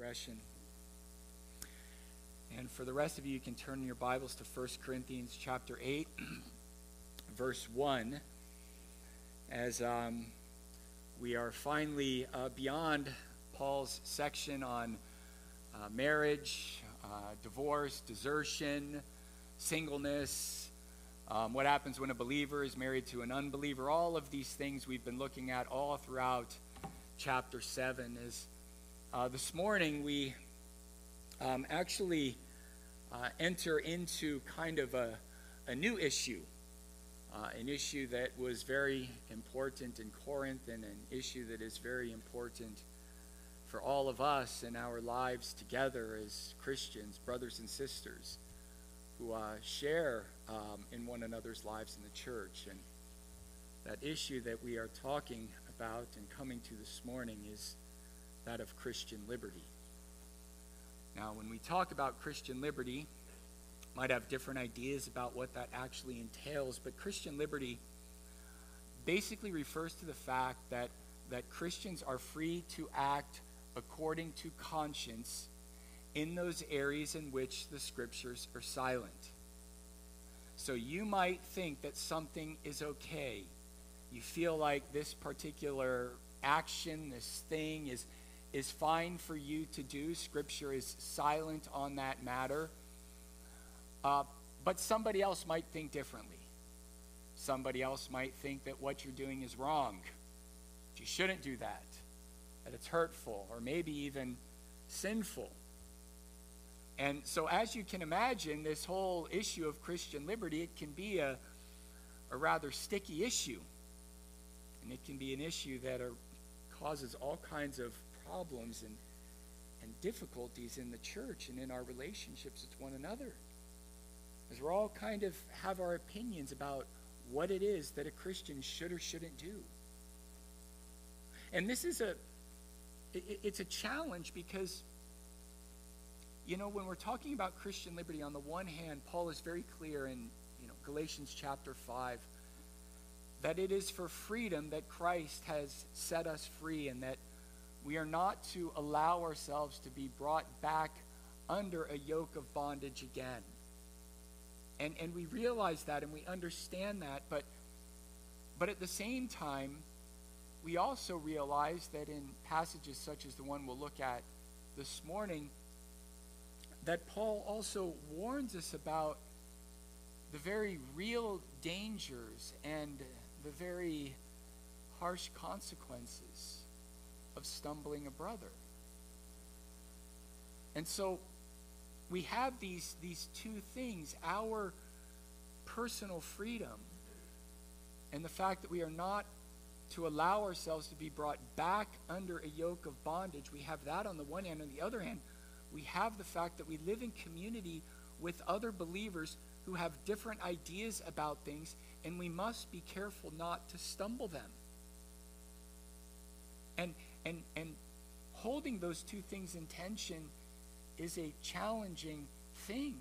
transgression. And for the rest of you, you can turn your Bibles to 1 Corinthians chapter 8, verse 1, as we are finally beyond Paul's section on marriage, divorce, desertion, singleness, what happens when a believer is married to an unbeliever. All of these things we've been looking at all throughout chapter 7. This morning we actually enter into kind of a new issue, an issue that was very important in Corinth and an issue that is very important for all of us in our lives together as Christians, brothers and sisters who share in one another's lives in the church. And that issue that we are talking about and coming to this morning is that of Christian liberty. Now, when we talk about Christian liberty, might have different ideas about what that actually entails, but Christian liberty basically refers to the fact that Christians are free to act according to conscience in those areas in which the scriptures are silent. So you might think that something is okay. You feel like this particular action, this thing is fine for you to do. Scripture is silent on that matter. But somebody else might think differently. Somebody else might think that what you're doing is wrong. That you shouldn't do that. That it's hurtful or maybe even sinful. And so as you can imagine, this whole issue of Christian liberty, it can be a rather sticky issue. And it can be an issue that causes all kinds of problems and difficulties in the church and in our relationships with one another. As we're all kind of have our opinions about what it is that a Christian should or shouldn't do. And this is it's a challenge because, when we're talking about Christian liberty, on the one hand, Paul is very clear in Galatians chapter 5 that it is for freedom that Christ has set us free, and that we are not to allow ourselves to be brought back under a yoke of bondage again. And we realize that and we understand that, but at the same time, we also realize that in passages such as the one we'll look at this morning, that Paul also warns us about the very real dangers and the very harsh consequences of stumbling a brother. And so we have these two things, our personal freedom and the fact that we are not to allow ourselves to be brought back under a yoke of bondage. We have that on the one hand. On the other hand, we have the fact that we live in community with other believers who have different ideas about things, and we must be careful not to stumble them. And holding those two things in tension is a challenging thing.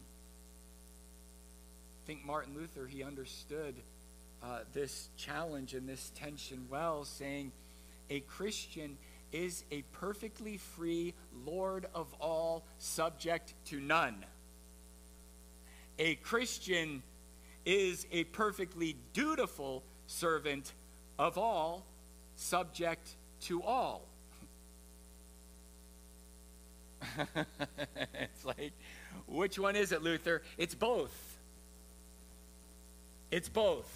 I think Martin Luther, he understood this challenge and this tension well, saying, a Christian is a perfectly free Lord of all, subject to none. A Christian is a perfectly dutiful servant of all, subject to all. It's like, which one is it, Luther? It's both. It's both.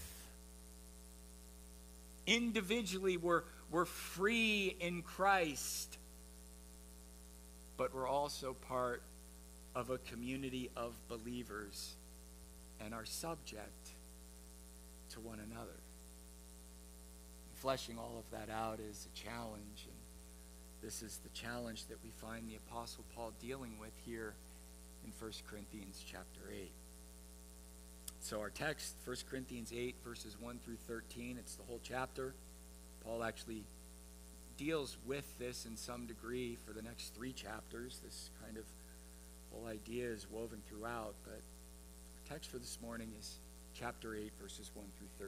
Individually, we're free in Christ, but we're also part of a community of believers and are subject to one another. Fleshing all of that out is a challenge, and this is the challenge that we find the Apostle Paul dealing with here in 1 Corinthians chapter 8. So our text, 1 Corinthians 8, verses 1 through 13, it's the whole chapter. Paul actually deals with this in some degree for the next 3 chapters. This kind of whole idea is woven throughout, but our text for this morning is chapter 8, verses 1 through 13.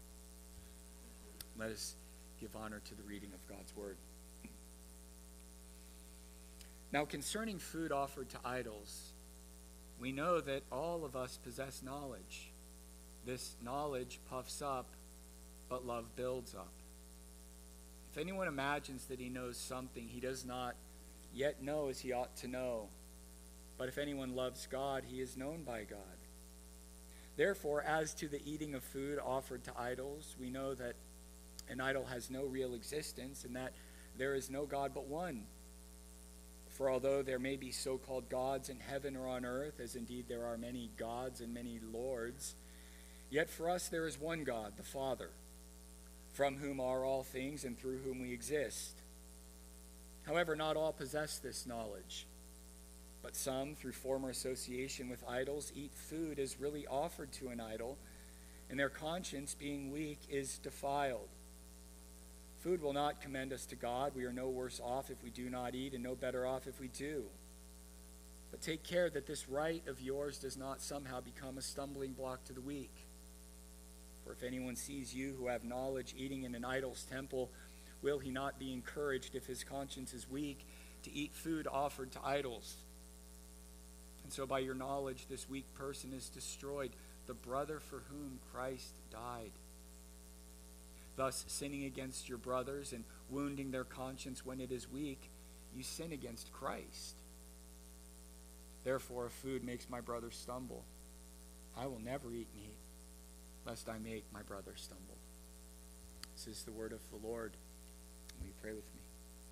Let us give honor to the reading of God's word. Now, concerning food offered to idols, we know that all of us possess knowledge. This knowledge puffs up, but love builds up. If anyone imagines that he knows something, he does not yet know as he ought to know. But if anyone loves God, he is known by God. Therefore, as to the eating of food offered to idols, we know that an idol has no real existence and that there is no God but one. For although there may be so-called gods in heaven or on earth, as indeed there are many gods and many lords, yet for us there is one God, the Father, from whom are all things and through whom we exist. However, not all possess this knowledge, but some, through former association with idols, eat food as really offered to an idol, and their conscience, being weak, is defiled. Food will not commend us to God. We are no worse off if we do not eat, and no better off if we do. But take care that this right of yours does not somehow become a stumbling block to the weak. For if anyone sees you who have knowledge eating in an idol's temple, will he not be encouraged, if his conscience is weak, to eat food offered to idols? And so by your knowledge this weak person is destroyed, the brother for whom Christ died. Thus, sinning against your brothers and wounding their conscience when it is weak, you sin against Christ. Therefore, if food makes my brother stumble, I will never eat meat, lest I make my brother stumble. This is the word of the Lord. Will you pray with me?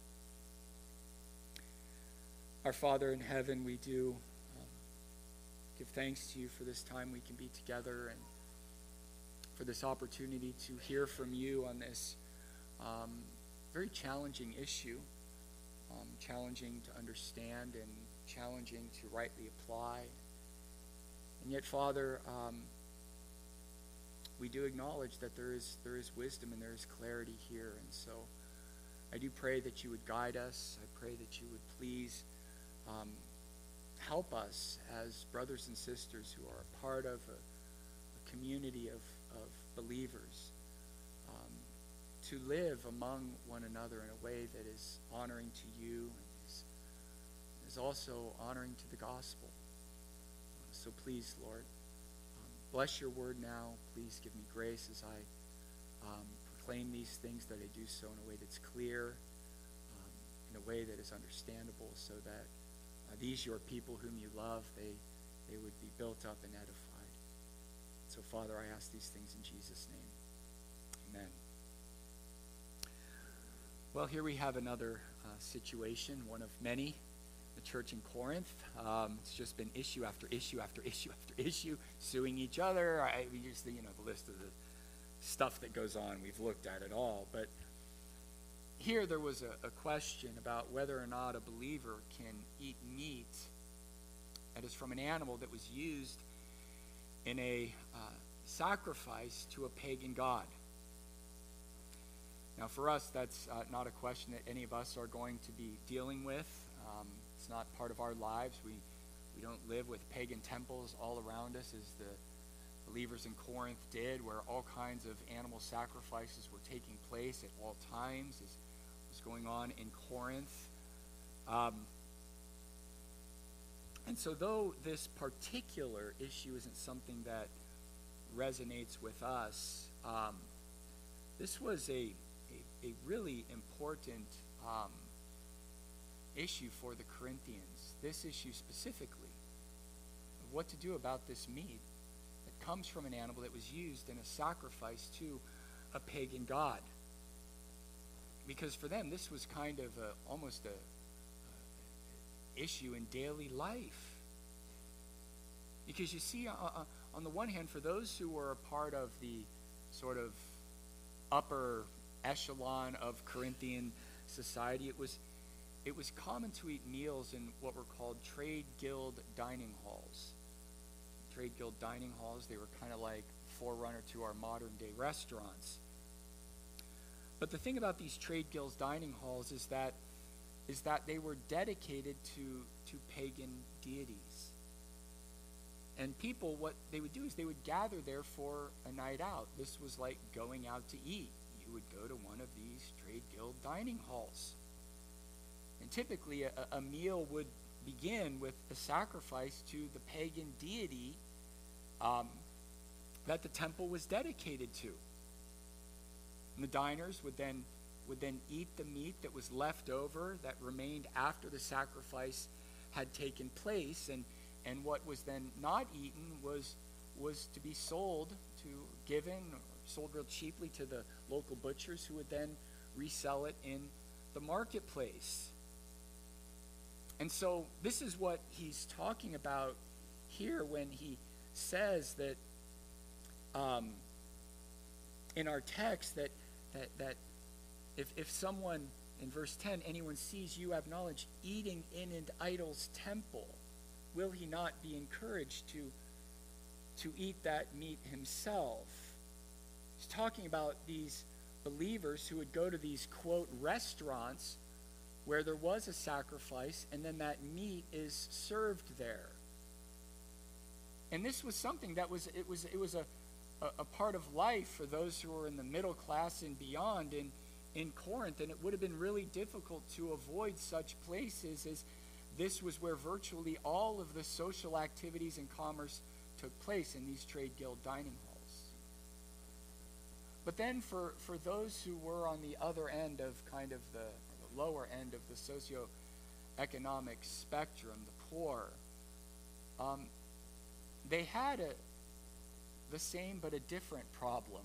Our Father in heaven, we do give thanks to you for this time we can be together and for this opportunity to hear from you on this very challenging issue, challenging to understand and challenging to rightly apply. And yet, Father, we do acknowledge that there is wisdom and there is clarity here. And so I do pray that you would guide us. I pray that you would please help us as brothers and sisters who are a part of a community of believers to live among one another in a way that is honoring to you and is also honoring to the gospel. So please, Lord, bless your word now. Please give me grace as I proclaim these things, that I do so in a way that's clear, in a way that is understandable, so that these your people whom you love, they would be built up and edified. So, Father, I ask these things in Jesus' name. Amen. Well, here we have another situation, one of many. The church in Corinth. It's just been issue after issue after issue after issue, suing each other. We just, the list of the stuff that goes on. We've looked at it all. But here there was a question about whether or not a believer can eat meat that is from an animal that was used in a sacrifice to a pagan god. Now, for us, that's not a question that any of us are going to be dealing with. It's not part of our lives. We don't live with pagan temples all around us as the believers in Corinth did, where all kinds of animal sacrifices were taking place at all times, as was going on in Corinth. And so though this particular issue isn't something that resonates with us, this was a really important issue for the Corinthians. This issue specifically, of what to do about this meat that comes from an animal that was used in a sacrifice to a pagan god. Because for them, this was kind of almost a issue in daily life. Because you see, on the one hand, for those who were a part of the sort of upper echelon of Corinthian society, it was common to eat meals in what were called trade guild dining halls. Trade guild dining halls, they were kind of like forerunner to our modern day restaurants. But the thing about these trade guild dining halls is that they were dedicated to pagan deities. And people, what they would do is they would gather there for a night out. This was like going out to eat. You would go to one of these trade guild dining halls. And typically a meal would begin with a sacrifice to the pagan deity that the temple was dedicated to. And the diners would then eat the meat that was left over, that remained after the sacrifice had taken place, and what was then not eaten was to be sold, sold real cheaply to the local butchers, who would then resell it in the marketplace. And so this is what he's talking about here when he says that in our text that if someone, in verse 10, anyone sees you have knowledge eating in an idol's temple, will he not be encouraged to eat that meat himself? He's talking about these believers who would go to these, quote, restaurants where there was a sacrifice, and then that meat is served there. And this was something that was a part of life for those who were in the middle class and beyond in Corinth, and it would have been really difficult to avoid such places, as this was where virtually all of the social activities and commerce took place, in these trade guild dining halls. But then for those who were on the other end of kind of the lower end of the socioeconomic spectrum, the poor, they had the same but a different problem.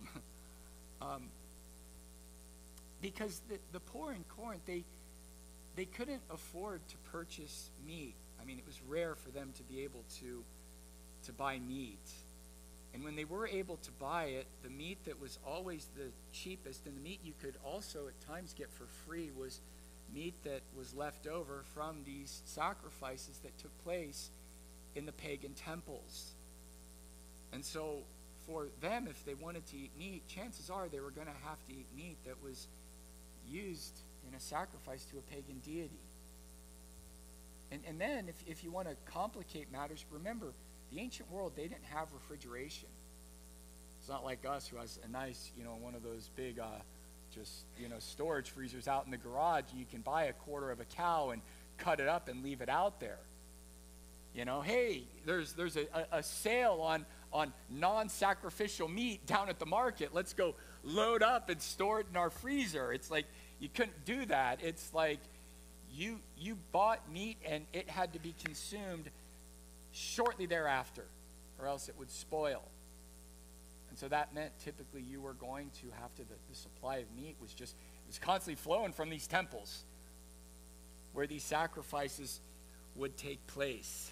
Because the poor in Corinth, they couldn't afford to purchase meat. I mean, it was rare for them to be able to buy meat. And when they were able to buy it, the meat that was always the cheapest, and the meat you could also at times get for free, was meat that was left over from these sacrifices that took place in the pagan temples. And so for them, if they wanted to eat meat, chances are they were going to have to eat meat that was used in a sacrifice to a pagan deity. And then if you want to complicate matters, remember, the ancient world, they didn't have refrigeration. It's not like us, who has a nice, one of those big storage freezers out in the garage. You can buy a quarter of a cow and cut it up and leave it out there. Hey, there's a sale on non-sacrificial meat down at the market. Let's go load up and store it in our freezer. It's like you couldn't do that. It's like you bought meat and it had to be consumed shortly thereafter, or else it would spoil. And so that meant typically you were going to have to, the supply of meat was constantly flowing from these temples where these sacrifices would take place.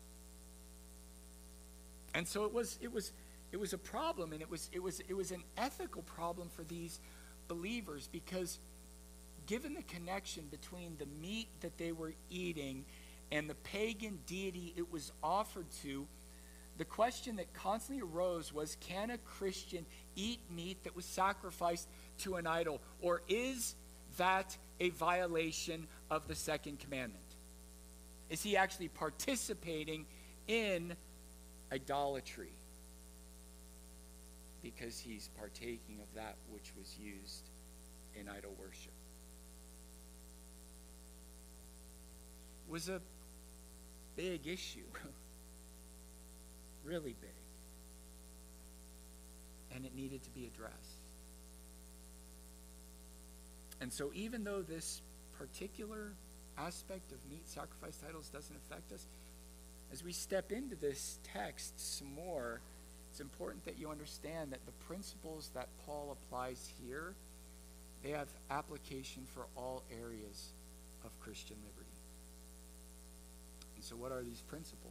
And so it was a problem, and it was an ethical problem for these believers, because given the connection between the meat that they were eating and the pagan deity it was offered to, the question that constantly arose was, can a Christian eat meat that was sacrificed to an idol? Or is that a violation of the second commandment? Is he actually participating in idolatry because he's partaking of that which was used in idol worship? It was a big issue. Really big. And it needed to be addressed. And so even though this particular aspect of meat sacrificed to idols doesn't affect us, as we step into this text some more, it's important that you understand that the principles that Paul applies here, they have application for all areas of Christian liberty. And so what are these principles?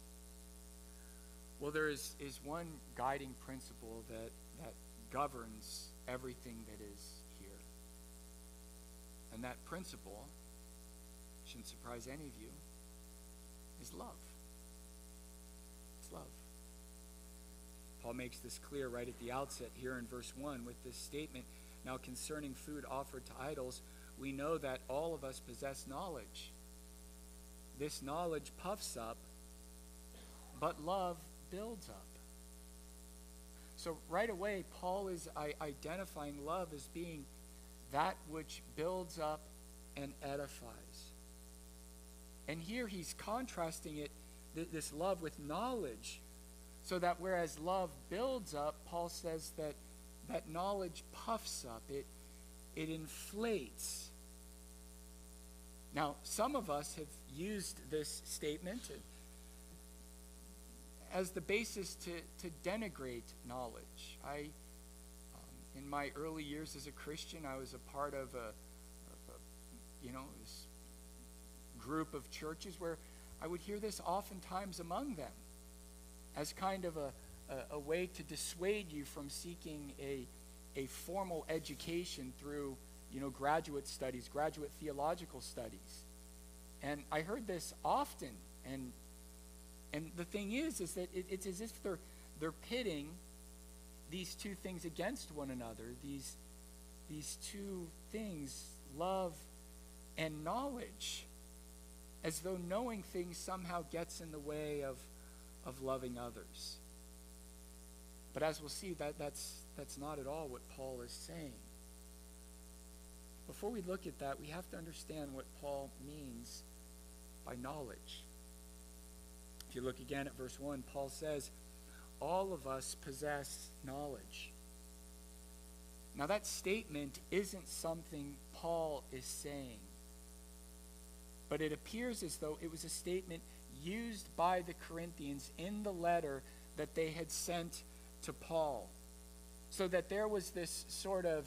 Well, there is one guiding principle that governs everything that is here. And that principle, shouldn't surprise any of you, is love. It's love. Paul makes this clear right at the outset here in verse 1 with this statement, now concerning food offered to idols, we know that all of us possess knowledge. This knowledge puffs up, but love builds up. So right away, Paul is identifying love as being that which builds up and edifies. And here he's contrasting it, this love with knowledge, so that whereas love builds up, Paul says that knowledge puffs up, it inflates. Now, some of us have used this statement as the basis to denigrate knowledge. In my early years as a Christian, I was a part of this group of churches where I would hear this oftentimes among them as kind of a way to dissuade you from seeking a formal education through graduate studies, graduate theological studies. And I heard this often, and the thing is that it's as if they're pitting these two things against one another, these two things, love and knowledge, as though knowing things somehow gets in the way of loving others. But as we'll see, that's not at all what Paul is saying. Before we look at that, we have to understand what Paul means by knowledge. If you look again at verse 1, Paul says, all of us possess knowledge. Now that statement isn't something Paul is saying, but it appears as though it was a statement used by the Corinthians in the letter that they had sent to Paul. So that there was this sort of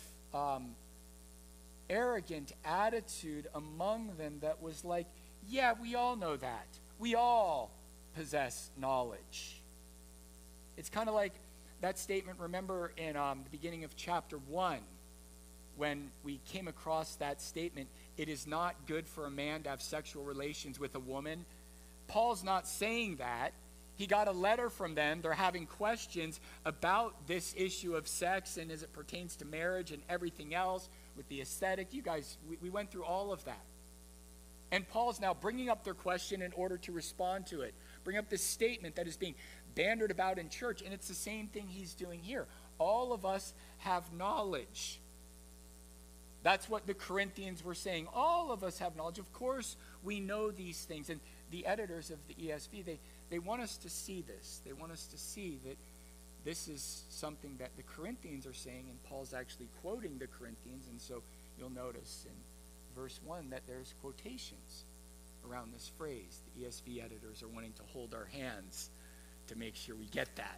arrogant attitude among them that was like, yeah, we all know that. We all possess knowledge. It's kind of like that statement, remember in the beginning of chapter 1, when we came across that statement, it is not good for a man to have sexual relations with a woman. Paul's not saying that. He got a letter from them. They're having questions about this issue of sex and as it pertains to marriage and everything else with the aesthetic. You guys, we went through all of that. And Paul's now bringing up their question in order to respond to it. Bring up this statement that is being bandied about in church, and it's the same thing he's doing here. All of us have knowledge. That's what the Corinthians were saying. All of us have knowledge. Of course, we know these things. And the editors of the ESV, they want us to see this. They want us to see that this is something that the Corinthians are saying, and Paul's actually quoting the Corinthians. And so you'll notice in verse 1 that there's quotations around this phrase. The ESV editors are wanting to hold our hands to make sure we get that.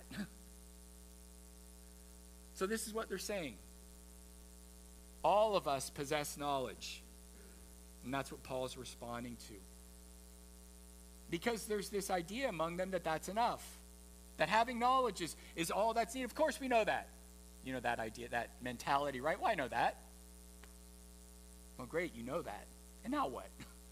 So this is what they're saying. All of us possess knowledge. And that's what Paul's responding to. Because there's this idea among them that that's enough. That having knowledge is all that's needed. Of course we know that. You know that idea, that mentality, right? Well, I know that. Well, great, you know that. And now what?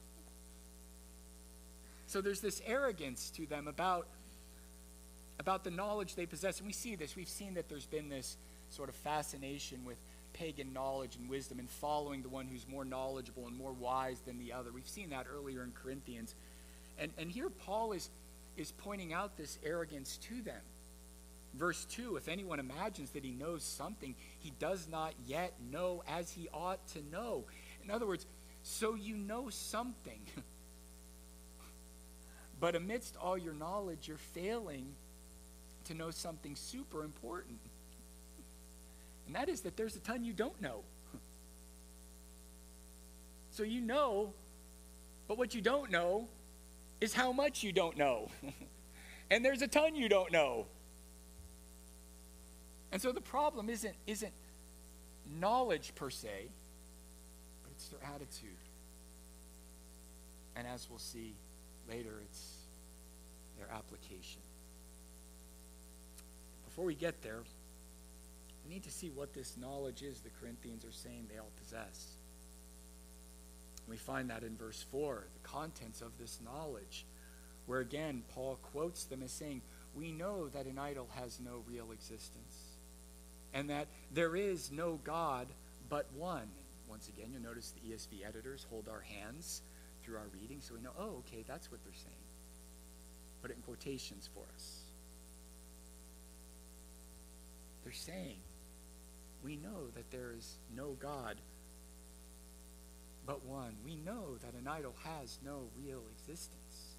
So there's this arrogance to them about the knowledge they possess. And we see this. We've seen that there's been this sort of fascination with pagan knowledge and wisdom and following the one who's more knowledgeable and more wise than the other. We've seen that earlier in Corinthians. And here Paul is pointing out this arrogance to them. Verse 2, if anyone imagines that he knows something, he does not yet know as he ought to know. In other words, so you know something. But amidst all your knowledge, you're failing to know something super important. And that is that there's a ton you don't know. So you know, but what you don't know is how much you don't know. And there's a ton you don't know. And so the problem isn't knowledge per se, but it's their attitude. And as we'll see later, it's their application. Before we get there, we need to see what this knowledge is the Corinthians are saying they all possess. We find that in verse 4, the contents of this knowledge, where again Paul quotes them as saying, we know that an idol has no real existence, and that there is no God but one. Once again, you'll notice the ESV editors hold our hands through our reading, so we know, oh, okay, that's what they're saying. Put it in quotations for us. They're saying, we know that there is no God but one. We know that an idol has no real existence.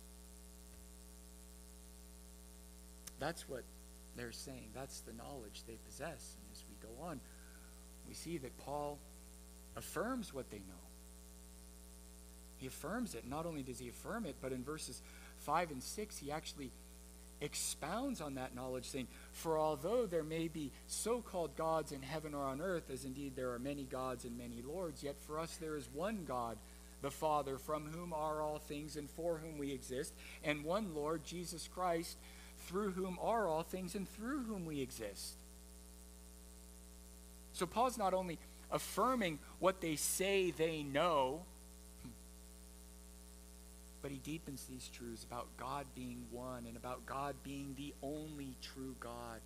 That's what they're saying. That's the knowledge they possess. And as we go on, we see that Paul affirms what they know. He affirms it. Not only does he affirm it, but in verses 5 and 6, he actually expounds on that knowledge, saying, "For although there may be so-called gods in heaven or on earth, as indeed there are many gods and many lords, yet for us there is one God, the Father, from whom are all things and for whom we exist, and one Lord, Jesus Christ, through whom are all things and through whom we exist." So Paul's not only affirming what they say they know, but he deepens these truths about God being one and about God being the only true God.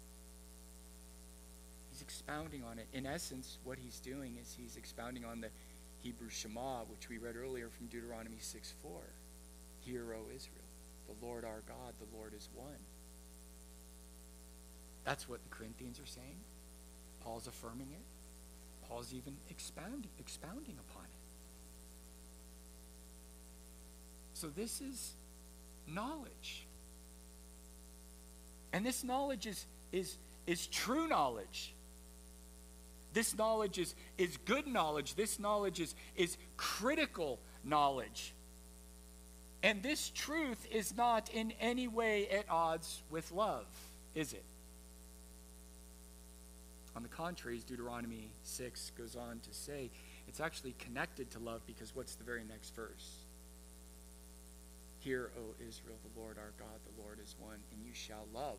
He's expounding on it. In essence, what he's doing is he's expounding on the Hebrew Shema, which we read earlier from Deuteronomy 6:4. "Hear, O Israel, the Lord our God, the Lord is one." That's what the Corinthians are saying. Paul's affirming it. Paul's even expounding upon it. So this is knowledge. And this knowledge is true knowledge. This knowledge is good knowledge. This knowledge is critical knowledge. And this truth is not in any way at odds with love, is it? On the contrary, as Deuteronomy 6 goes on to say, it's actually connected to love, because what's the very next verse? "Hear, O Israel, the Lord our God, the Lord is one, and you shall love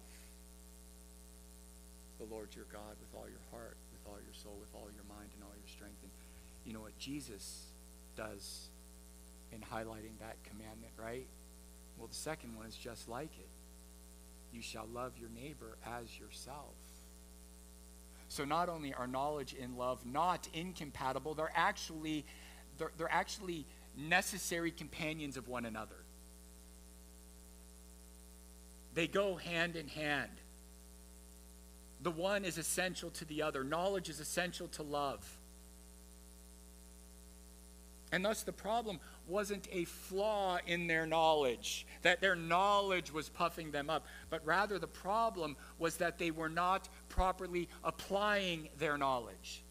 the Lord your God with all your heart, with all your soul, with all your mind, and all your strength." And you know what Jesus does in highlighting that commandment, right? Well, the second one is just like it. You shall love your neighbor as yourself. So not only are knowledge and love not incompatible, they're actually necessary companions of one another. They go hand in hand. The one is essential to the other. Knowledge is essential to love. And thus the problem wasn't a flaw in their knowledge, that their knowledge was puffing them up, but rather the problem was that they were not properly applying their knowledge.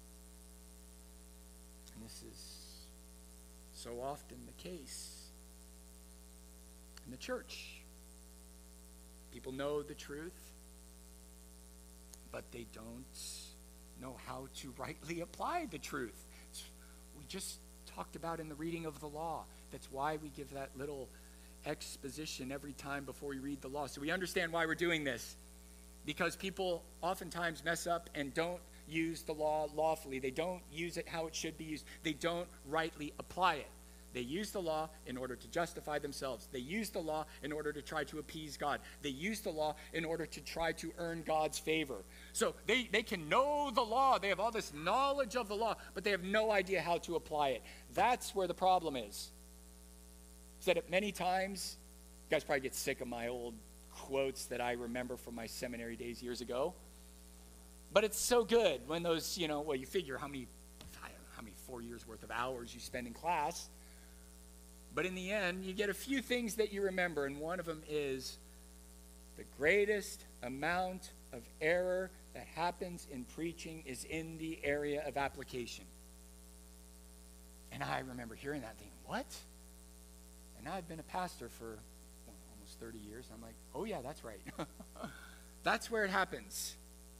And this is so often the case in the church. People know the truth, but they don't know how to rightly apply the truth. We just talked about in the reading of the law. That's why we give that little exposition every time before we read the law. So we understand why we're doing this. Because people oftentimes mess up and don't use the law lawfully. They don't use it how it should be used. They don't rightly apply it. They use the law in order to justify themselves. They use the law in order to try to appease God. They use the law in order to try to earn God's favor. So they can know the law. They have all this knowledge of the law, but they have no idea how to apply it. That's where the problem is. I've said it many times. You guys probably get sick of my old quotes that I remember from my seminary days years ago. But it's so good when those, you figure how many 4 years worth of hours you spend in class. But in the end, you get a few things that you remember, and one of them is the greatest amount of error that happens in preaching is in the area of application. And I remember hearing that thing, what? And I've been a pastor for almost 30 years, and I'm like, oh yeah, that's right. That's where it happens.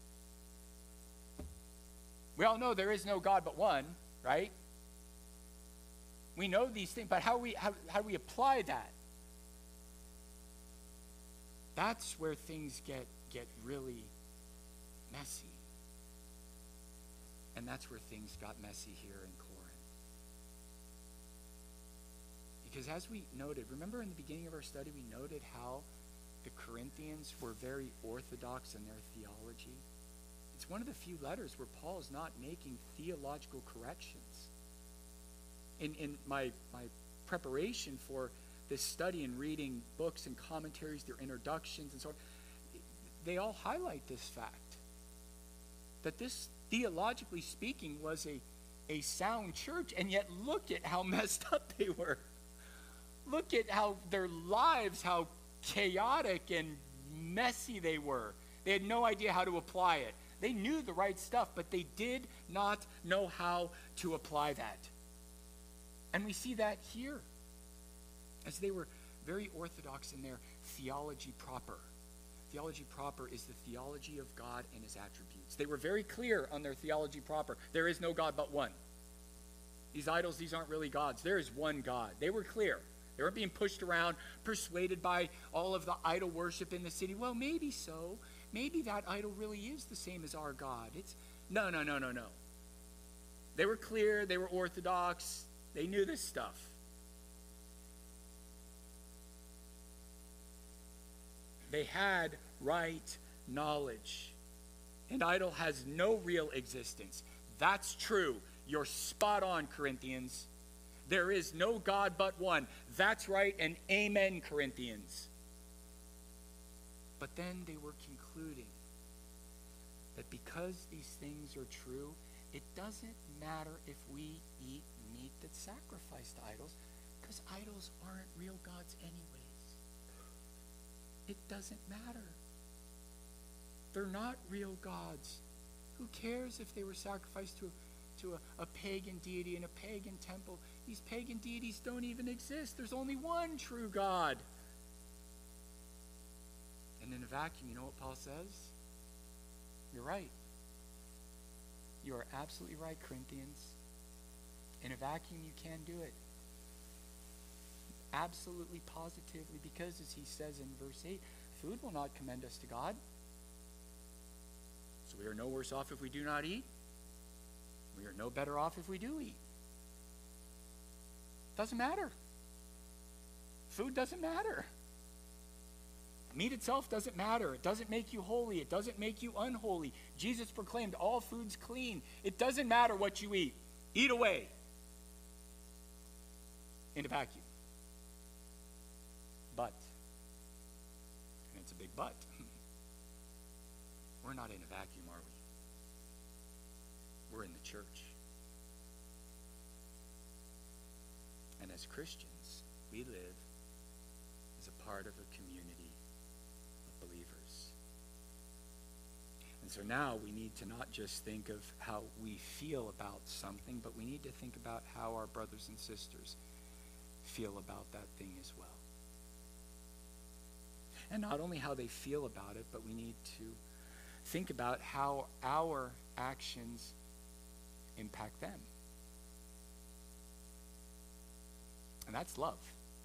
We all know there is no God but one, right? We know these things, but how do we apply that? That's where things get really messy. And that's where things got messy here in Corinth. Because as we noted, remember in the beginning of our study, we noted how the Corinthians were very orthodox in their theology. It's one of the few letters where Paul is not making theological corrections. In my preparation for this study and reading books and commentaries, their introductions and so on, they all highlight this fact. That this, theologically speaking, was a sound church, and yet look at how messed up they were. Look at how their lives, how chaotic and messy they were. They had no idea how to apply it. They knew the right stuff, but they did not know how to apply that. And we see that here, as they were very orthodox in their theology proper. Theology proper is the theology of God and his attributes. They were very clear on their theology proper. There is no God but one. These idols, these aren't really gods. There is one God. They were clear. They weren't being pushed around, persuaded by all of the idol worship in the city. Well, maybe so. Maybe that idol really is the same as our God. No. They were clear. They were orthodox. They knew this stuff. They had right knowledge. An idol has no real existence. That's true. You're spot on, Corinthians. There is no God but one. That's right, and amen, Corinthians. But then they were concluding that because these things are true, it doesn't matter if we eat meat that's sacrificed to idols, because idols aren't real gods anyways. It doesn't matter. They're not real gods. Who cares if they were sacrificed to a pagan deity in a pagan temple? These pagan deities don't even exist. There's only one true God. And in a vacuum, you know what Paul says? You're right. You are absolutely right, Corinthians. In a vacuum, you can do it. Absolutely, positively, because as he says in verse 8, food will not commend us to God. So we are no worse off if we do not eat. We are no better off if we do eat. Doesn't matter. Food doesn't matter. Meat itself doesn't matter. It doesn't make you holy. It doesn't make you unholy. Jesus proclaimed all food's clean. It doesn't matter what you eat. Eat away. In a vacuum. But, and it's a big but, we're not in a vacuum, are we? We're in the church. And as Christians, we live as a part of a community of believers. And so now we need to not just think of how we feel about something, but we need to think about how our brothers and sisters feel about that thing as well. And not only how they feel about it, but we need to think about how our actions impact them. And that's love.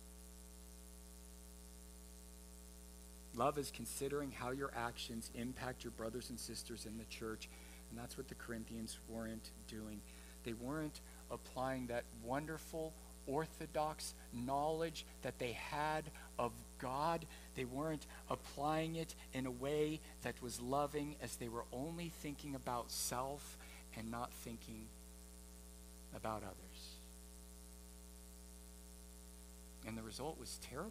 Love is considering how your actions impact your brothers and sisters in the church. And that's what the Corinthians weren't doing. They weren't applying that wonderful orthodox knowledge that they had of God. They weren't applying it in a way that was loving, as they were only thinking about self and not thinking about others. And the result was terrible.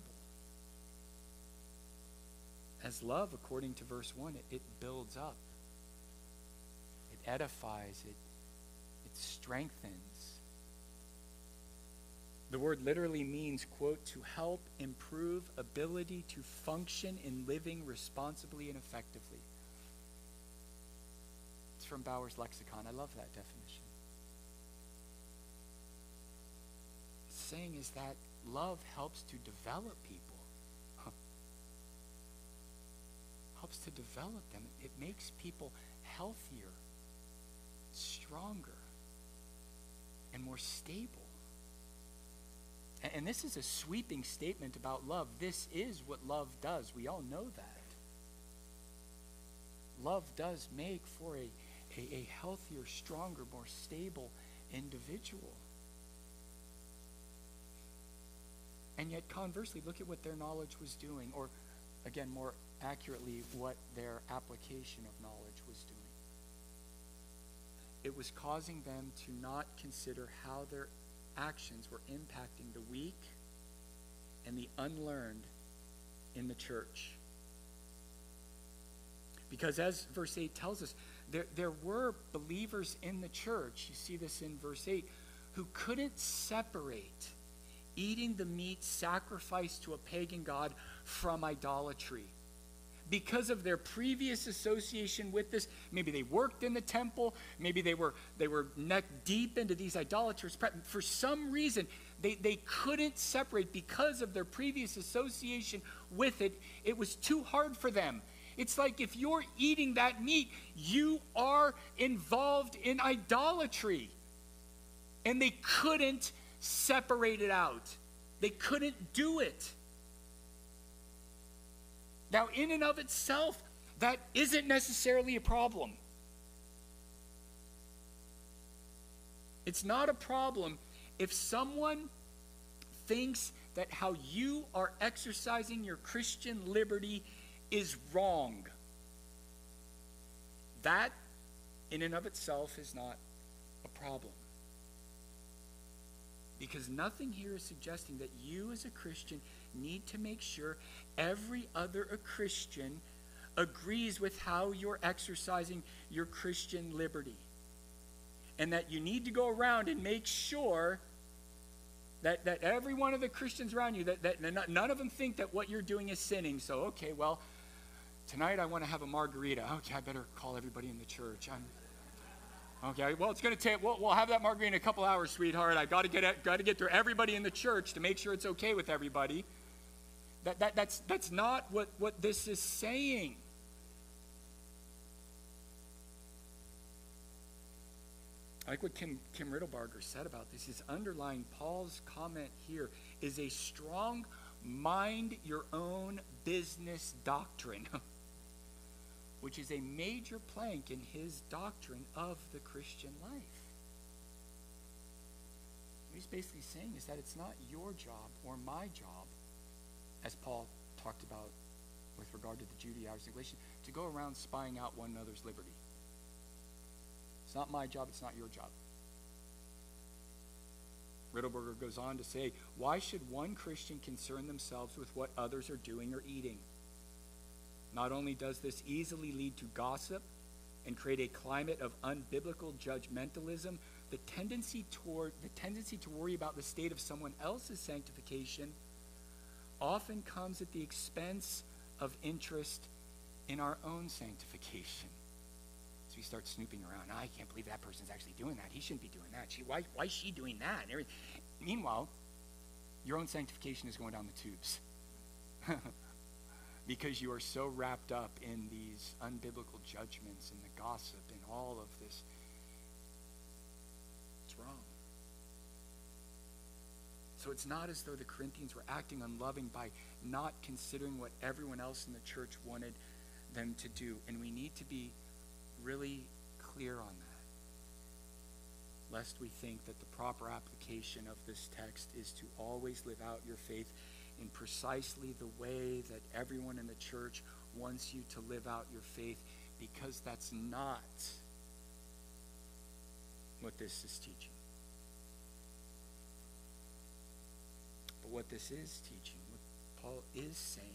As love, according to verse 1, it builds up. It edifies. It strengthens. The word literally means, quote, to help improve ability to function in living responsibly and effectively. It's from Bauer's lexicon. I love that definition. It's saying is that love helps to develop people. Helps to develop them. It makes people healthier, stronger, and more stable. And this is a sweeping statement about love. This is what love does. We all know that. Love does make for a healthier, stronger, more stable individual. And yet, conversely, look at what their knowledge was doing, or again, more accurately, what their application of knowledge was doing. It was causing them to not consider how their actions were impacting the weak and the unlearned in the church. Because as verse 8 tells us, There were believers in the church, you see this in verse 8, who couldn't separate eating the meat sacrificed to a pagan god from idolatry. Because of their previous association with this, maybe they worked in the temple, maybe they were neck deep into these idolaters. For some reason, they couldn't separate because of their previous association with it. It was too hard for them. It's like if you're eating that meat, you are involved in idolatry. And they couldn't separate it out. They couldn't do it. Now, in and of itself, that isn't necessarily a problem. It's not a problem if someone thinks that how you are exercising your Christian liberty is wrong. That, in and of itself, is not a problem. Because nothing here is suggesting that you as a Christian need to make sure every other Christian agrees with how you're exercising your Christian liberty. And that you need to go around and make sure that every one of the Christians around you, that none of them think that what you're doing is sinning. So, okay, well, tonight I want to have a margarita. Okay, I better call everybody in the church. Okay, well, it's going to take, we'll have that margarita in a couple hours, sweetheart. I got to get through everybody in the church to make sure it's okay with everybody. That's not what this is saying. I like what Kim Riddlebarger said about this. Is underlying Paul's comment here is a strong mind your own business doctrine, which is a major plank in his doctrine of the Christian life. What he's basically saying is that it's not your job or my job, as Paul talked about with regard to the Judaizers in Galatians, to go around spying out one another's liberty. It's not my job, it's not your job. Riddleberger goes on to say, why should one Christian concern themselves with what others are doing or eating? Not only does this easily lead to gossip and create a climate of unbiblical judgmentalism, the tendency to worry about the state of someone else's sanctification often comes at the expense of interest in our own sanctification. So we start snooping around. I can't believe that person's actually doing that. He shouldn't be doing that. Why is she doing that? And meanwhile, your own sanctification is going down the tubes. Because you are so wrapped up in these unbiblical judgments and the gossip and all of this. It's wrong. So it's not as though the Corinthians were acting unloving by not considering what everyone else in the church wanted them to do. And we need to be really clear on that, lest we think that the proper application of this text is to always live out your faith in precisely the way that everyone in the church wants you to live out your faith, because that's not what this is teaching. But what this is teaching, what Paul is saying,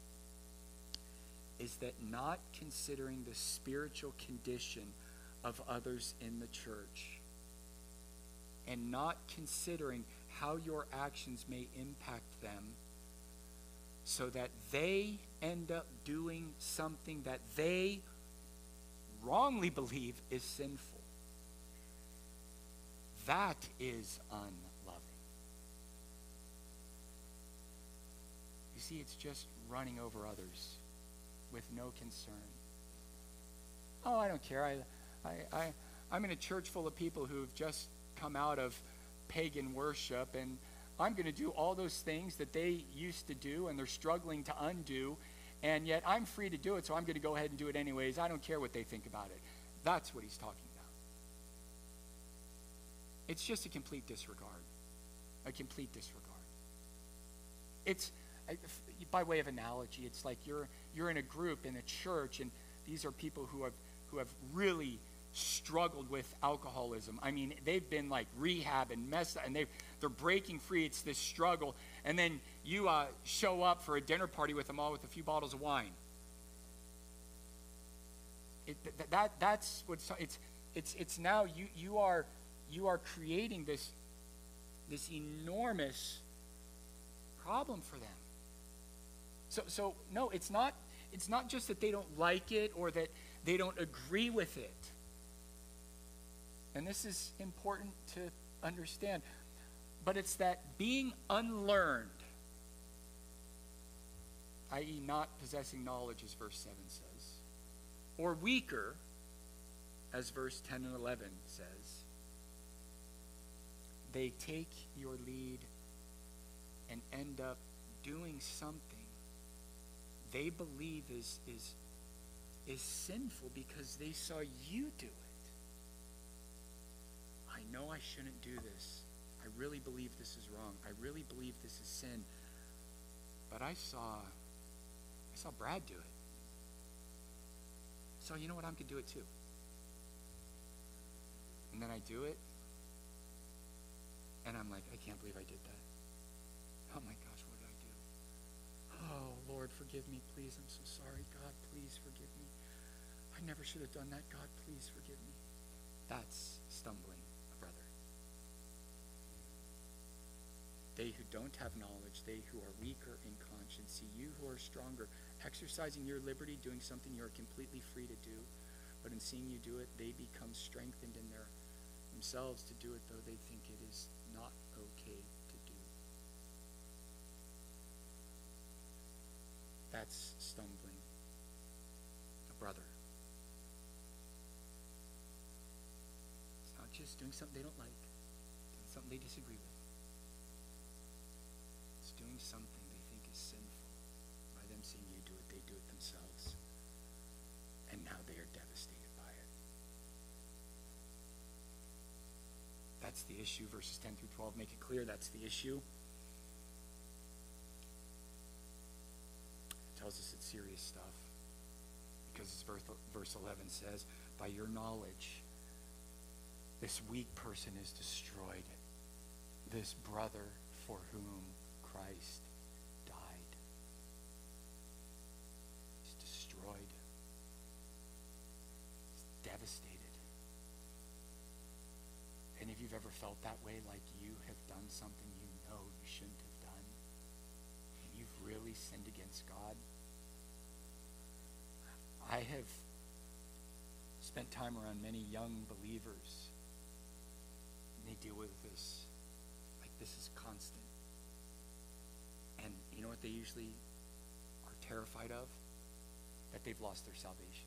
is that not considering the spiritual condition of others in the church and not considering how your actions may impact them so that they end up doing something that they wrongly believe is sinful. That is unloving. You see, it's just running over others with no concern. Oh, I don't care. I'm in a church full of people who've just come out of pagan worship, and I'm going to do all those things that they used to do and they're struggling to undo, and yet I'm free to do it, so I'm going to go ahead and do it anyways. I don't care what they think about it. That's what he's talking about. It's just a complete disregard. A complete disregard. It's, by way of analogy, it's like you're in a group in a church, and these are people who have really struggled with alcoholism. I mean, they've been like rehab and messed up, and they're breaking free. It's this struggle, and then you show up for a dinner party with them all with a few bottles of wine. That's what it's now you are creating this enormous problem for them. So no, it's not just that they don't like it or that they don't agree with it. And this is important to understand. But it's that being unlearned, i.e. not possessing knowledge, as verse 7 says, or weaker, as verse 10 and 11 says, they take your lead and end up doing something they believe is sinful because they saw you do it. I know I shouldn't do this. I really believe this is wrong. I really believe this is sin. But I saw Brad do it. So you know what? I'm going to do it too. And then I do it. And I'm like, I can't believe I did that. Oh my gosh, what did I do? Oh, Lord, forgive me, please. I'm so sorry. God, please forgive me. I never should have done that. God, please forgive me. That's stumbling, brother. They who don't have knowledge, they who are weaker in conscience, see you who are stronger, exercising your liberty, doing something you are completely free to do. But in seeing you do it, they become strengthened in themselves to do it, though they think it is not okay to do. That's stumbling a brother. It's not just doing something they don't like, doing something they disagree with. It's doing something they think is sinful. By them seeing you do it, they do it themselves. And now they are devastated by it. That's the issue. Verses 10 through 12 make it clear that's the issue. It tells us it's serious stuff. Because as verse 11 says, by your knowledge, this weak person is destroyed. This brother for whom Christ died. He's destroyed. He's devastated. And if you've ever felt that way, like you have done something you know you shouldn't have done, and you've really sinned against God, I have spent time around many young believers, and they deal with this like this is constant. And you know what they usually are terrified of? That they've lost their salvation.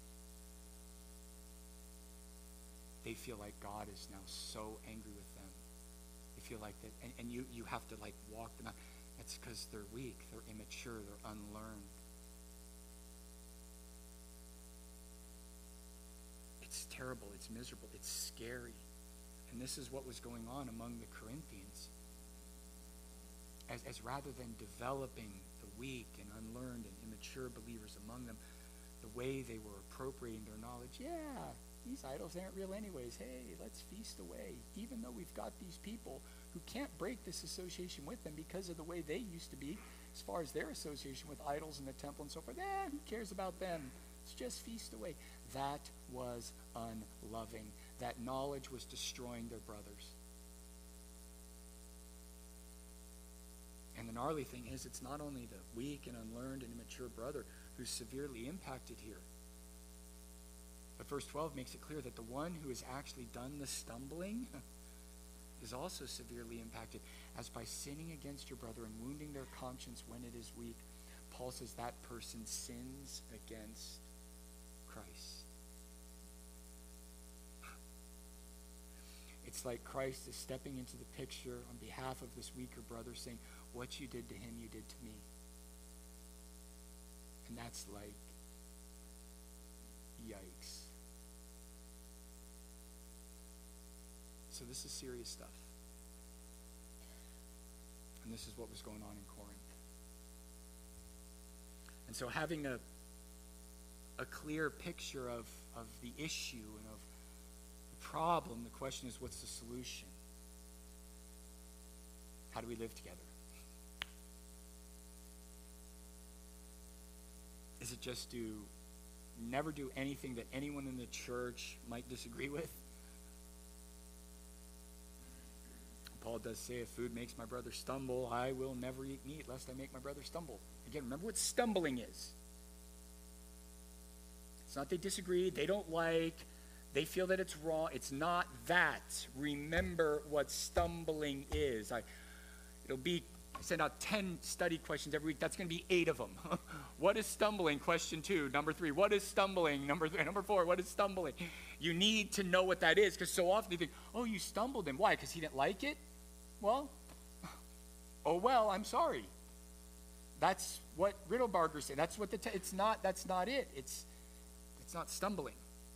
They feel like God is now so angry with them. They feel like that, and you have to like walk them out. It's because they're weak, they're immature, they're unlearned. It's terrible, it's miserable, it's scary. And this is what was going on among the Corinthians. As rather than developing the weak and unlearned and immature believers among them, the way they were appropriating their knowledge, these idols aren't real anyways. Hey, let's feast away. Even though we've got these people who can't break this association with them because of the way they used to be, as far as their association with idols in the temple and so forth, who cares about them? Let's just feast away. That was unloving. That knowledge was destroying their brothers. And the gnarly thing is, it's not only the weak and unlearned and immature brother who's severely impacted here. But verse 12 makes it clear that the one who has actually done the stumbling is also severely impacted, as by sinning against your brother and wounding their conscience when it is weak, Paul says that person sins against Christ. It's like Christ is stepping into the picture on behalf of this weaker brother, saying, what you did to him, you did to me. And that's like, yikes. So this is serious stuff. And this is what was going on in Corinth. And so having a clear picture of the issue and of the problem, the question is, what's the solution? How do we live together? Is it just to never do anything that anyone in the church might disagree with. Paul does say, if food makes my brother stumble, I will never eat meat lest I make my brother stumble. Again, remember what stumbling is. It's not they disagree, they don't like, they feel that it's wrong. It's not that. Remember what stumbling is. I send out 10 study questions every week. That's going to be 8 of them. What is stumbling? Question 2. Number 3, what is stumbling? Number 4, what is stumbling? You need to know what that is, because so often you think, oh, you stumbled him. Why? Because he didn't like it? Well, I'm sorry. That's what Riddlebarger said. That's what that's not it. It's not stumbling.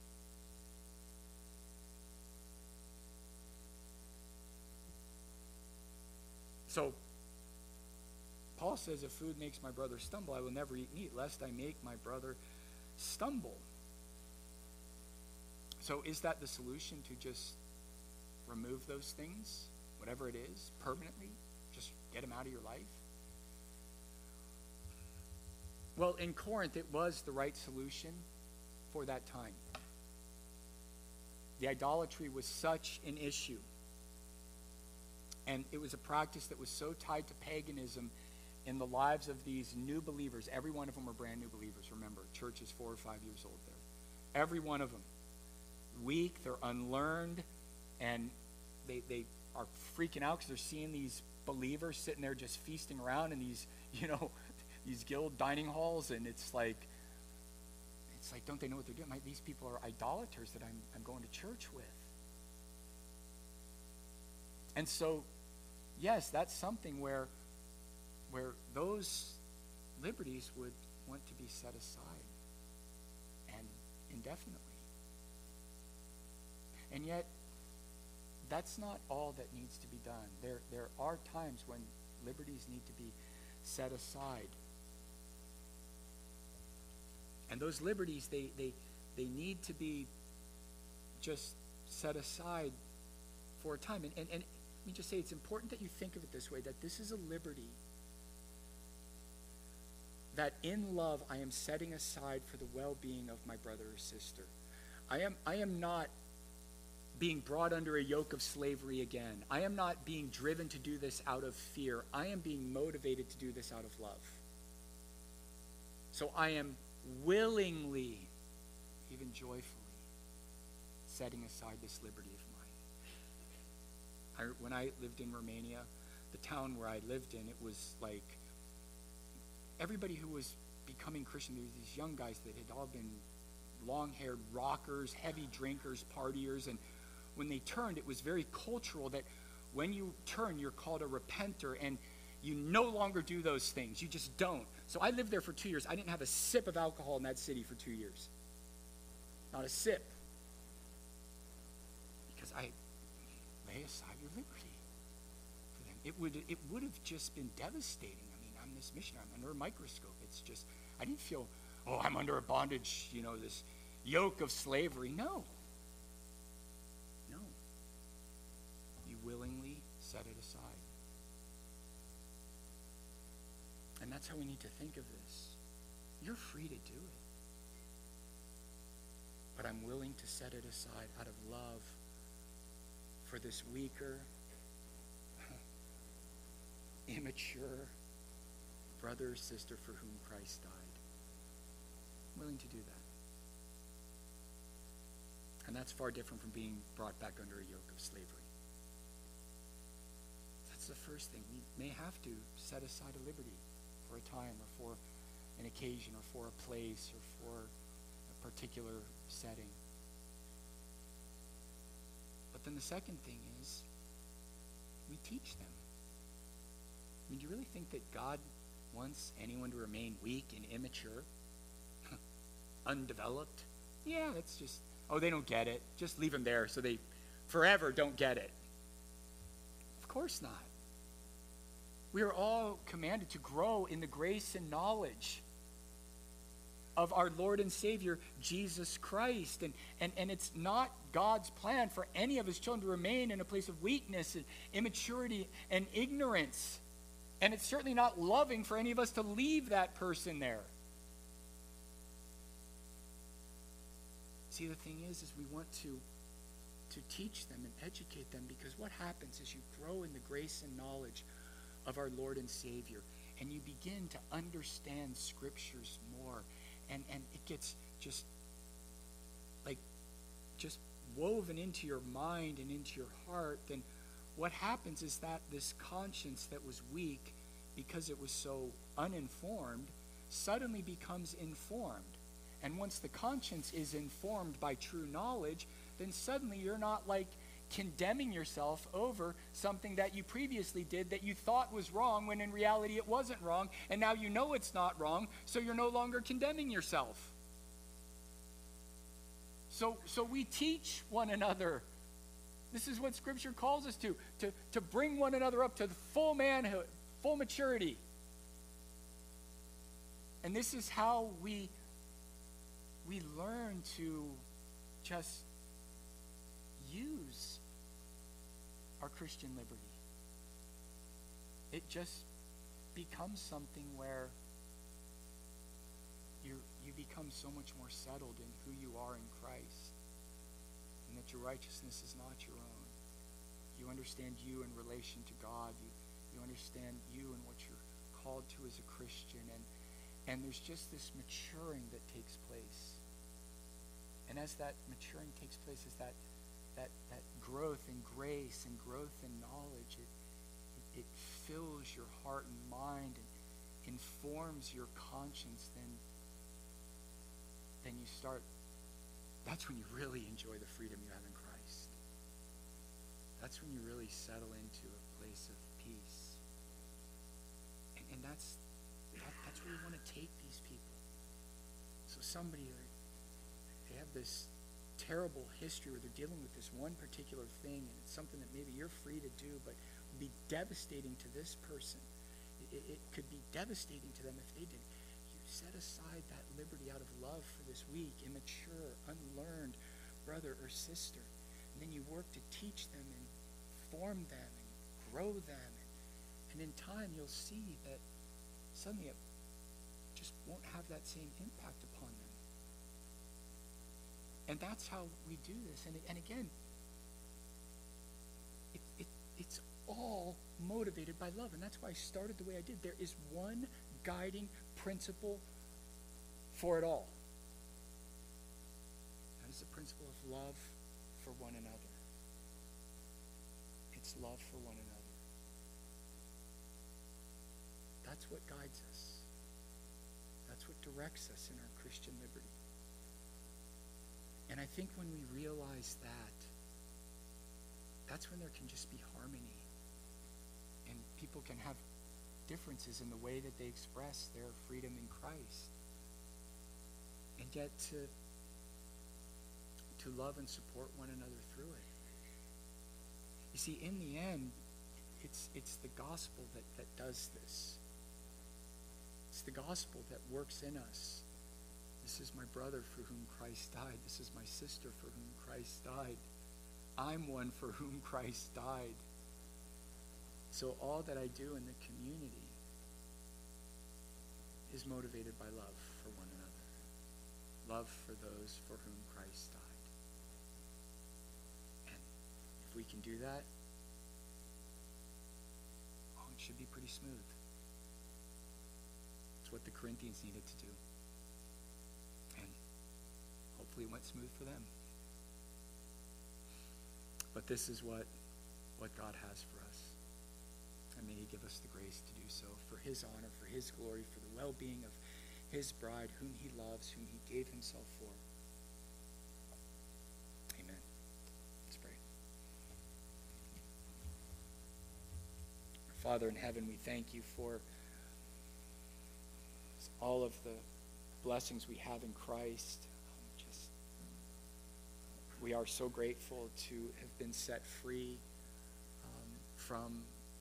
So, Paul says, if food makes my brother stumble, I will never eat meat, lest I make my brother stumble. So is that the solution, to just remove those things, whatever it is, permanently? Just get them out of your life? Well, in Corinth, it was the right solution for that time. The idolatry was such an issue. And it was a practice that was so tied to paganism in the lives of these new believers. Every one of them were brand new believers. Remember, church is 4 or 5 years old there. Every one of them. Weak, they're unlearned, and they are freaking out because they're seeing these believers sitting there just feasting around in these, these guild dining halls, and it's like, don't they know what they're doing? These people are idolaters that I'm going to church with. And so, yes, that's something where those liberties would want to be set aside, and indefinitely. And yet, that's not all that needs to be done. There are times when liberties need to be set aside. And those liberties, they need to be just set aside for a time. And let me just say, it's important that you think of it this way, that this is a liberty that in love I am setting aside for the well-being of my brother or sister. I am not being brought under a yoke of slavery again. I am not being driven to do this out of fear. I am being motivated to do this out of love. So I am willingly, even joyfully, setting aside this liberty of mine. When I lived in Romania, the town where I lived in, it was like everybody who was becoming Christian, there were these young guys that had all been long-haired rockers, heavy drinkers, partiers, and when they turned, it was very cultural that when you turn, you're called a repenter, and you no longer do those things. You just don't. So I lived there for 2 years. I didn't have a sip of alcohol in that city for 2 years. Not a sip. Because I lay aside your liberty for them. It would have just been devastating. I'm this missionary. I'm under a microscope. It's just, I didn't feel, I'm under a bondage, this yoke of slavery. No. You willingly set it aside. And that's how we need to think of this. You're free to do it. But I'm willing to set it aside out of love for this weaker, immature brother or sister for whom Christ died. I'm willing to do that. And that's far different from being brought back under a yoke of slavery. That's the first thing. We may have to set aside a liberty for a time or for an occasion or for a place or for a particular setting. But then the second thing is we teach them. Do you really think that God wants anyone to remain weak and immature? Undeveloped? Yeah, that's just, they don't get it. Just leave them there so they forever don't get it. Of course not. We are all commanded to grow in the grace and knowledge of our Lord and Savior, Jesus Christ. And it's not God's plan for any of his children to remain in a place of weakness and immaturity and ignorance. And it's certainly not loving for any of us to leave that person there. See, the thing is we want to teach them and educate them, because what happens is you grow in the grace and knowledge of our Lord and Savior, and you begin to understand scriptures more, and it gets just woven into your mind and into your heart. Then what happens is that this conscience that was weak because it was so uninformed suddenly becomes informed. And once the conscience is informed by true knowledge, then suddenly you're not like condemning yourself over something that you previously did that you thought was wrong, when in reality it wasn't wrong, and now you know it's not wrong, so you're no longer condemning yourself. So we teach one another. This is what Scripture calls us to bring one another up to the full manhood, full maturity. And this is how we learn to just use our Christian liberty. It just becomes something where you become so much more settled in who you are in Christ, and that your righteousness is not your own. You understand you in relation to God. You understand you and what you're called to as a Christian, and there's just this maturing that takes place. And as that maturing takes place, is that growth in grace and growth in knowledge, it fills your heart and mind and informs your conscience. Then you start, that's when you really enjoy the freedom you have in Christ. That's when you really settle into a place of peace. And that's where you want to take these people. So somebody, they have this terrible history where they're dealing with this one particular thing, and it's something that maybe you're free to do, but would be devastating to this person. It could be devastating to them if they did. You set aside that liberty out of love for this weak, immature, unlearned brother or sister, and then you work to teach them and form them and grow them, and in time you'll see that suddenly it just won't have that same impact upon them. And that's how we do this. And again, it's all motivated by love. And that's why I started the way I did. There is one guiding principle for it all. That is the principle of love for one another. It's love for one another. That's what guides us. That's what directs us in our Christian liberty. And I think when we realize that, that's when there can just be harmony. And people can have differences in the way that they express their freedom in Christ. And get to love and support one another through it. You see, in the end, it's the gospel that does this. It's the gospel that works in us. This is my brother for whom Christ died. This is my sister for whom Christ died. I'm one for whom Christ died. So all that I do in the community is motivated by love for one another. Love for those for whom Christ died. And if we can do that, it should be pretty smooth. It's what the Corinthians needed to do. Hopefully it went smooth for them. But this is what God has for us. And may he give us the grace to do so for his honor, for his glory, for the well-being of his bride, whom he loves, whom he gave himself for. Amen. Let's pray. Our Father in heaven, we thank you for all of the blessings we have in Christ. We are so grateful to have been set free from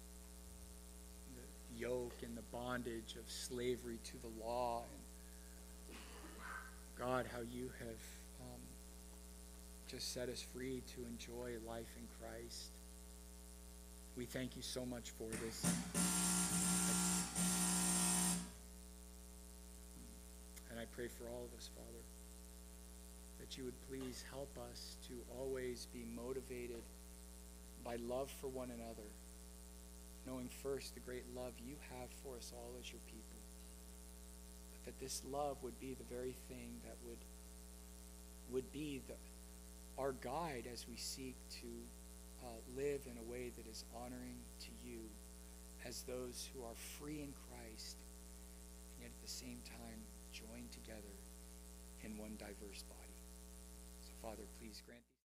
the yoke and the bondage of slavery to the law. And God, how you have just set us free to enjoy life in Christ. We thank you so much for this. And I pray for all of us, Father, that that you would please help us to always be motivated by love for one another, knowing first the great love you have for us all as your people, but that this love would be the very thing that would be our guide as we seek to live in a way that is honoring to you as those who are free in Christ, and yet at the same time joined together in one diverse body. So, Father, please grant these